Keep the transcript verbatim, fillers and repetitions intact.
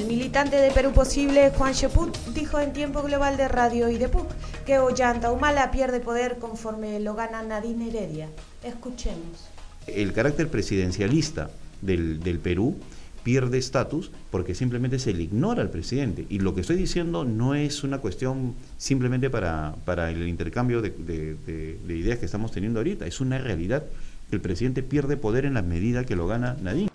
militante de Perú Posible, Juan Cheput, dijo en Tiempo Global de Radio y de P U C que Ollanta Humala pierde poder conforme lo gana Nadine Heredia. Escuchemos. El carácter presidencialista del, del Perú pierde estatus porque simplemente se le ignora al presidente. Y lo que estoy diciendo no es una cuestión simplemente para, para el intercambio de, de, de, de ideas que estamos teniendo ahorita, es una realidad. El presidente pierde poder en la medida que lo gana Nadine.